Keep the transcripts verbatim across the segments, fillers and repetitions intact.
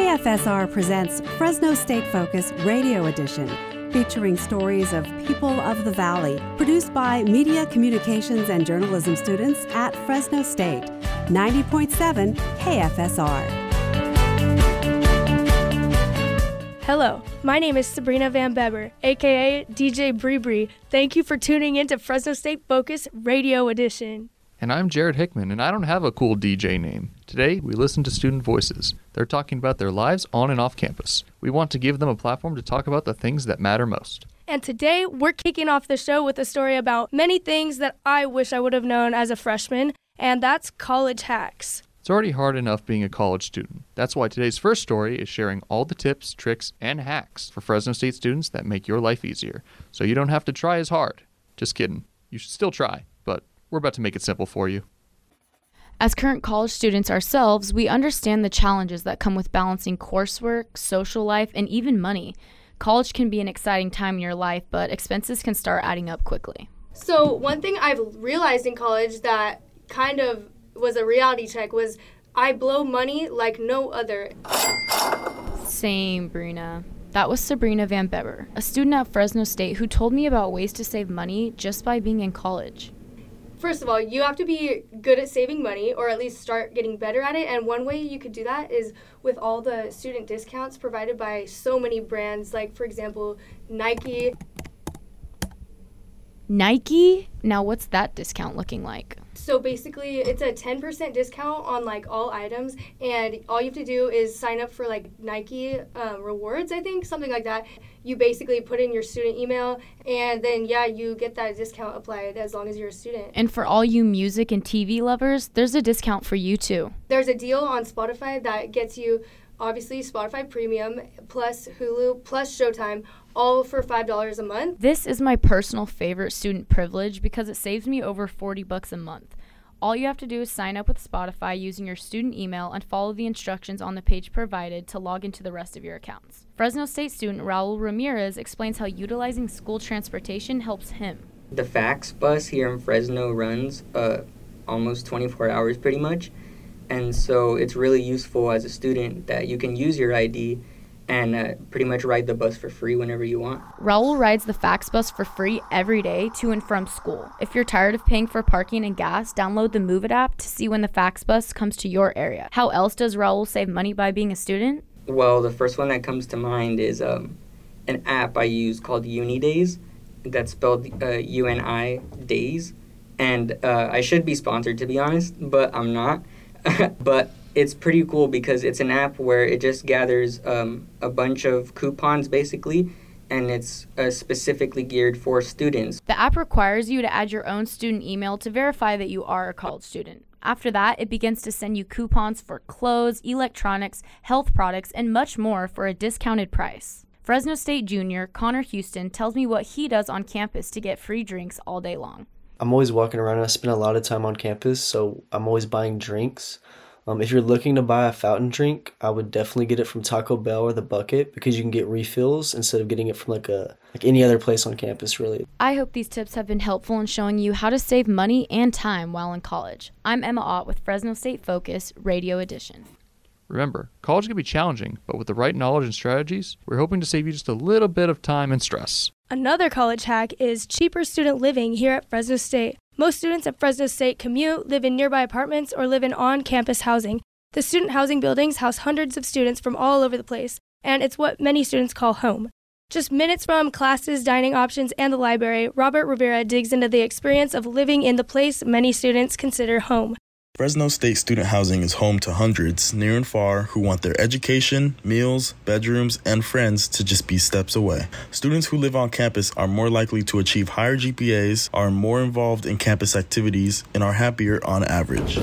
F S R presents Fresno State Focus Radio Edition, featuring stories of people of the Valley, produced by media, communications, and journalism students at Fresno State. ninety point seven K F S R. Hello, my name is Sabrina Van Beber, aka D J Bree Bree. Thank you for tuning in to Fresno State Focus Radio Edition. And I'm Jared Hickman, and I don't have a cool D J name. Today, we listen to student voices. They're talking about their lives on and off campus. We want to give them a platform to talk about the things that matter most. And today, we're kicking off the show with a story about many things that I wish I would have known as a freshman, and that's college hacks. It's already hard enough being a college student. That's why today's first story is sharing all the tips, tricks, and hacks for Fresno State students that make your life easier, so you don't have to try as hard. Just kidding. You should still try, but we're about to make it simple for you. As current college students ourselves, we understand the challenges that come with balancing coursework, social life, and even money. College can be an exciting time in your life, but expenses can start adding up quickly. So one thing I've realized in college that kind of was a reality check was I blow money like no other. Same, Brina. That was Sabrina Van Beber, a student at Fresno State who told me about ways to save money just by being in college. First of all, you have to be good at saving money, or at least start getting better at it. And one way you could do that is with all the student discounts provided by so many brands, like, for example, Nike. Nike? Now, what's that discount looking like? So basically, it's a ten percent discount on, like, all items, and all you have to do is sign up for, like, Nike um, rewards, I think, something like that. You basically put in your student email, and then, yeah, you get that discount applied as long as you're a student. And for all you music and T V lovers, there's a discount for you, too. There's a deal on Spotify that gets you, obviously, Spotify Premium, plus Hulu, plus Showtime, all for five dollars a month. This is my personal favorite student privilege because it saves me over forty bucks a month. All you have to do is sign up with Spotify using your student email and follow the instructions on the page provided to log into the rest of your accounts. Fresno State student Raul Ramirez explains how utilizing school transportation helps him. The fax bus here in Fresno runs uh, almost twenty-four hours pretty much, and so it's really useful as a student that you can use your I D and uh, pretty much ride the bus for free whenever you want. Raul rides the fax bus for free every day to and from school. If you're tired of paying for parking and gas, download the Move It app to see when the fax bus comes to your area. How else does Raul save money by being a student? Well, the first one that comes to mind is um, an app I use called UniDays. That's spelled uh, U N I Days. And uh, I should be sponsored, to be honest, but I'm not. But it's pretty cool because it's an app where it just gathers um, a bunch of coupons, basically, and it's uh, specifically geared for students. The app requires you to add your own student email to verify that you are a college student. After that, it begins to send you coupons for clothes, electronics, health products, and much more for a discounted price. Fresno State junior Connor Houston tells me what he does on campus to get free drinks all day long. I'm always walking around and I spend a lot of time on campus, so I'm always buying drinks. Um, if you're looking to buy a fountain drink, I would definitely get it from Taco Bell or The Bucket because you can get refills instead of getting it from like a like any other place on campus, really. I hope these tips have been helpful in showing you how to save money and time while in college. I'm Emma Ott with Fresno State Focus Radio Edition. Remember, college can be challenging, but with the right knowledge and strategies, we're hoping to save you just a little bit of time and stress. Another college hack is cheaper student living here at Fresno State. Most students at Fresno State commute, live in nearby apartments, or live in on-campus housing. The student housing buildings house hundreds of students from all over the place, and it's what many students call home. Just minutes from classes, dining options, and the library, Robert Rivera digs into the experience of living in the place many students consider home. Fresno State student housing is home to hundreds, near and far, who want their education, meals, bedrooms, and friends to just be steps away. Students who live on campus are more likely to achieve higher G P As, are more involved in campus activities, and are happier on average.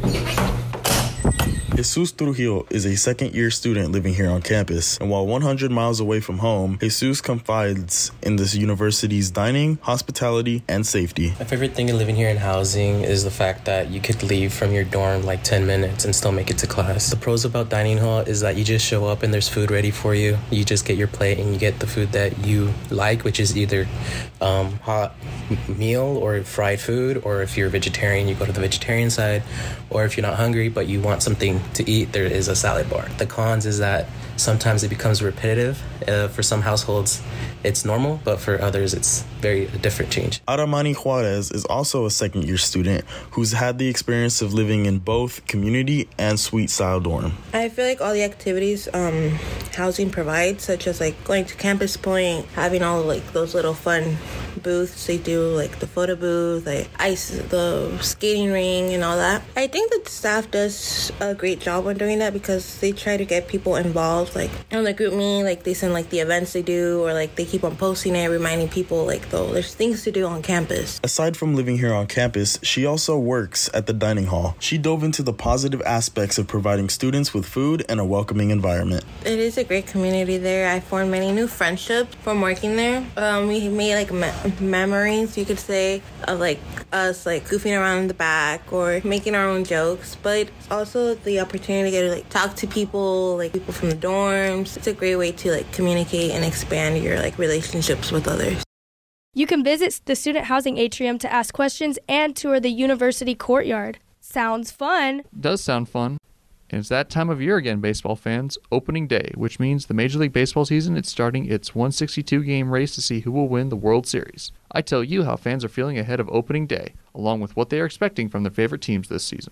Jesus Trujillo is a second-year student living here on campus, and while one hundred miles away from home, Jesus confides in this university's dining, hospitality, and safety. My favorite thing in living here in housing is the fact that you could leave from your dorm like ten minutes and still make it to class. The pros about dining hall is that you just show up and there's food ready for you. You just get your plate and you get the food that you like, which is either um, hot meal or fried food, or if you're a vegetarian, you go to the vegetarian side, or if you're not hungry but you want something to eat, there is a salad bar. The cons is that sometimes it becomes repetitive. Uh, for some households, it's normal, but for others, it's very a different change. Aramani Juarez is also a second-year student who's had the experience of living in both community and suite-style dorm. I feel like all the activities um, housing provides, such as like going to Campus Point, having all like those little fun booths they do, like the photo booth, like ice, the skating ring, and all that. I think that the staff does a great job on doing that because they try to get people involved, like on the group me, like they send like the events they do, or like they keep on posting it, reminding people like though there's things to do on campus. Aside from living here on campus, she also works at the dining hall. She dove into the positive aspects of providing students with food and a welcoming environment. It is a great community there. I formed many new friendships from working there. Um, we made like me- memories, you could say, of like us like goofing around in the back or making our own jokes, but also the opportunity to get to like talk to people, like people from the dorms. It's a great way to like communicate and expand your like relationships with others. You can visit the student housing atrium to ask questions and tour the university courtyard. Sounds fun. Does sound fun. And it's that time of year again, baseball fans. Opening day, which means the Major League Baseball season is starting its one sixty-two game race to see who will win the World Series. I tell you how fans are feeling ahead of opening day, along with what they are expecting from their favorite teams this season.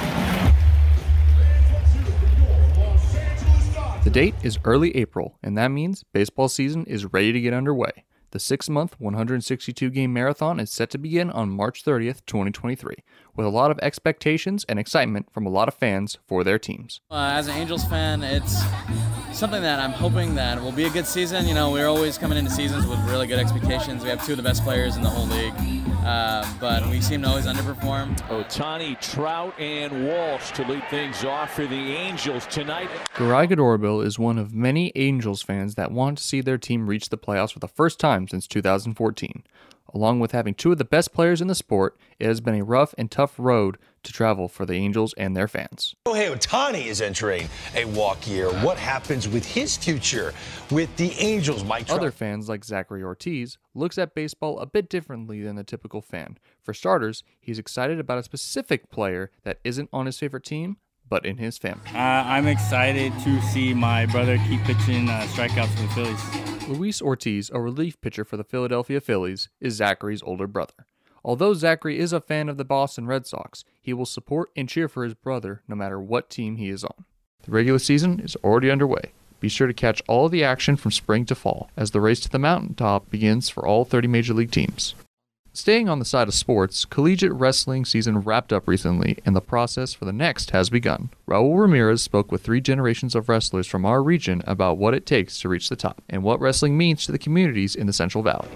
The date is early April, and that means baseball season is ready to get underway. The six-month, one hundred sixty-two game marathon is set to begin on March thirtieth, twenty twenty-three, with a lot of expectations and excitement from a lot of fans for their teams. Uh, as an Angels fan, it's something that I'm hoping that will be a good season. You know, we're always coming into seasons with really good expectations. We have two of the best players in the whole league, uh, but we seem to always underperform. Ohtani, Trout, and Walsh to lead things off for the Angels tonight. Garay Gadorbil is one of many Angels fans that want to see their team reach the playoffs for the first time since two thousand fourteen. Along with having two of the best players in the sport, it has been a rough and tough road to travel for the Angels and their fans. Shohei Ohtani is entering a walk year. What happens with his future with the Angels? Mike Trout. Other fans like Zachary Ortiz looks at baseball a bit differently than the typical fan. For starters, he's excited about a specific player that isn't on his favorite team, but in his family. Uh, I'm excited to see my brother keep pitching uh, strikeouts for the Phillies. Luis Ortiz, a relief pitcher for the Philadelphia Phillies, is Zachary's older brother. Although Zachary is a fan of the Boston Red Sox, he will support and cheer for his brother no matter what team he is on. The regular season is already underway. Be sure to catch all of the action from spring to fall as the race to the mountaintop begins for all thirty Major League teams. Staying on the side of sports, collegiate wrestling season wrapped up recently, and the process for the next has begun. Raul Ramirez spoke with three generations of wrestlers from our region about what it takes to reach the top, and what wrestling means to the communities in the Central Valley.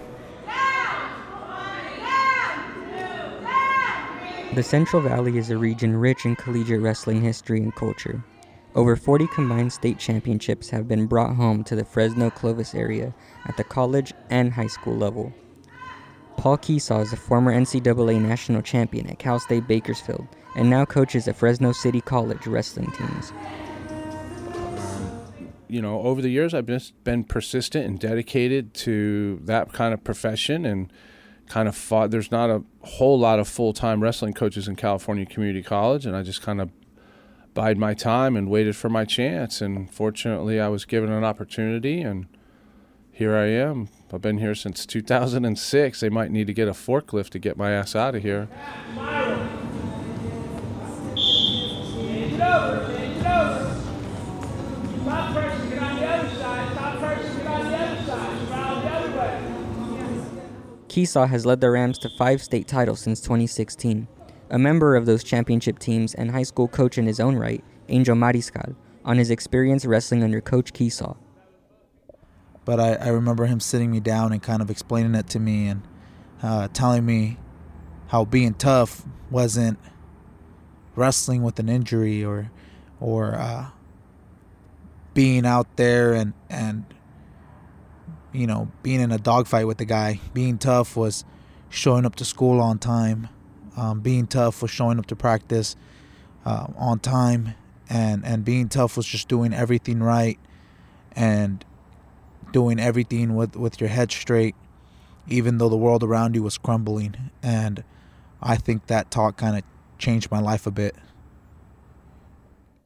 The Central Valley is a region rich in collegiate wrestling history and culture. Over forty combined state championships have been brought home to the Fresno-Clovis area at the college and high school level. Paul Keesaw is a former N C double A national champion at Cal State Bakersfield and now coaches the Fresno City College wrestling teams. You know, over the years, I've just been persistent and dedicated to that kind of profession and kind of fought. There's not a whole lot of full-time wrestling coaches in California Community College, and I just kind of bide my time and waited for my chance. And fortunately, I was given an opportunity, and here I am. I've been here since two thousand six. They might need to get a forklift to get my ass out of here. Keesaw has led the Rams to five state titles since twenty sixteen. A member of those championship teams and high school coach in his own right, Angel Mariscal, on his experience wrestling under Coach Keesaw. But I, I remember him sitting me down and kind of explaining it to me and uh, telling me how being tough wasn't wrestling with an injury or or uh, being out there and, and you know, being in a dogfight with the guy. Being tough was showing up to school on time. Um, being tough was showing up to practice uh, on time. And, and being tough was just doing everything right and doing everything with, with your head straight, even though the world around you was crumbling. And I think that talk kind of changed my life a bit.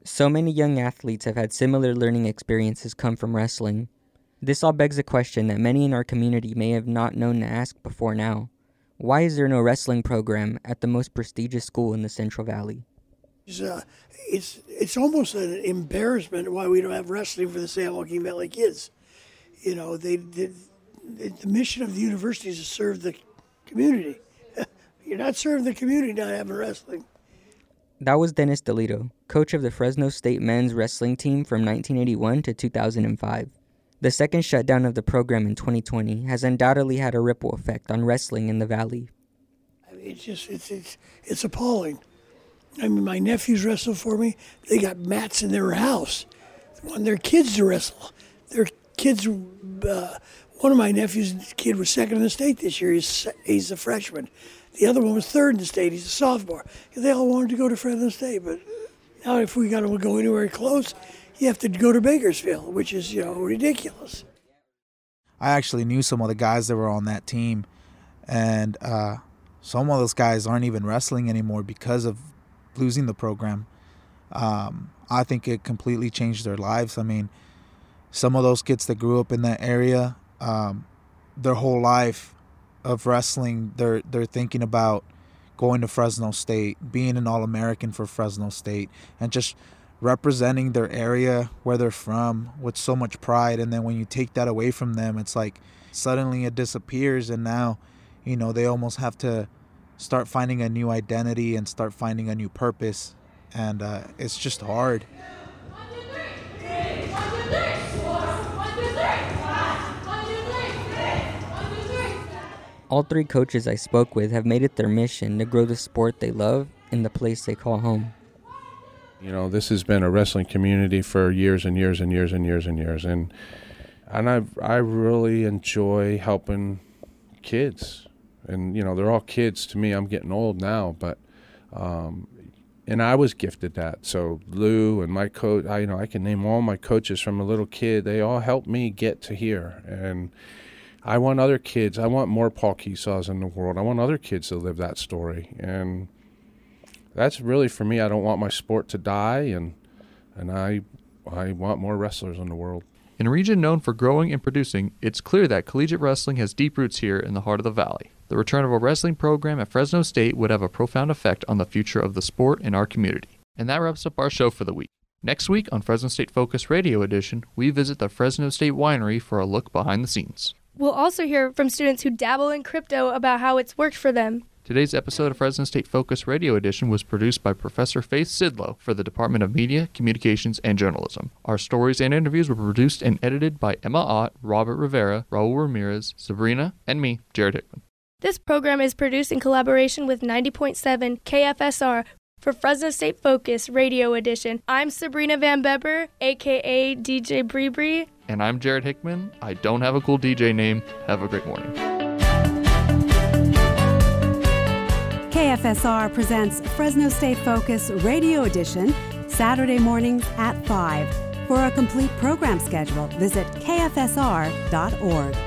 So many young athletes have had similar learning experiences come from wrestling. This all begs a question that many in our community may have not known to ask before now. Why is there no wrestling program at the most prestigious school in the Central Valley? It's, uh, it's, it's almost an embarrassment why we don't have wrestling for the San Joaquin Valley kids. You know, they, they, the mission of the university is to serve the community. You're not serving the community not having wrestling. That was Dennis DeLito, coach of the Fresno State men's wrestling team from nineteen eighty-one to two thousand five. The second shutdown of the program in twenty twenty has undoubtedly had a ripple effect on wrestling in the Valley. I mean, it's just, it's, it's, it's appalling. I mean, my nephews wrestle for me. They got mats in their house. They want their kids to wrestle. Their kids, uh, one of my nephews' kid was second in the state this year. He's, he's a freshman. The other one was third in the state. He's a sophomore. They all wanted to go to Fresno State, but now if we got to go anywhere close, you have to go to Bakersfield, which is, you know, ridiculous. I actually knew some of the guys that were on that team, and uh, some of those guys aren't even wrestling anymore because of losing the program. Um, I think it completely changed their lives. I mean, some of those kids that grew up in that area, um, their whole life of wrestling, they're they're thinking about going to Fresno State, being an All-American for Fresno State, and just representing their area where they're from with so much pride. And then when you take that away from them, it's like suddenly it disappears, and now, you know, they almost have to start finding a new identity and start finding a new purpose, and uh, it's just hard. All three coaches I spoke with have made it their mission to grow the sport they love in the place they call home. You know, this has been a wrestling community for years and years and years and years and years, and and I I really enjoy helping kids, and you know, they're all kids to me. I'm getting old now, but um, and I was gifted that. So Lou and my coach, I you know I can name all my coaches from a little kid. They all helped me get to here, and I want other kids. I want more Paul Keesaws in the world. I want other kids to live that story, and that's really for me. I don't want my sport to die, and and I I want more wrestlers in the world. In a region known for growing and producing, it's clear that collegiate wrestling has deep roots here in the heart of the Valley. The return of a wrestling program at Fresno State would have a profound effect on the future of the sport in our community. And that wraps up our show for the week. Next week on Fresno State Focus Radio Edition, we visit the Fresno State Winery for a look behind the scenes. We'll also hear from students who dabble in crypto about how it's worked for them. Today's episode of Fresno State Focus Radio Edition was produced by Professor Faith Sidlow for the Department of Media, Communications, and Journalism. Our stories and interviews were produced and edited by Emma Ott, Robert Rivera, Raul Ramirez, Sabrina, and me, Jared Hickman. This program is produced in collaboration with ninety point seven K F S R for Fresno State Focus Radio Edition. I'm Sabrina Van Beber, a k a. D J Bree Bree. And I'm Jared Hickman. I don't have a cool D J name. Have a great morning. K F S R presents Fresno State Focus Radio Edition, Saturday mornings at five. For a complete program schedule, visit K F S R dot org.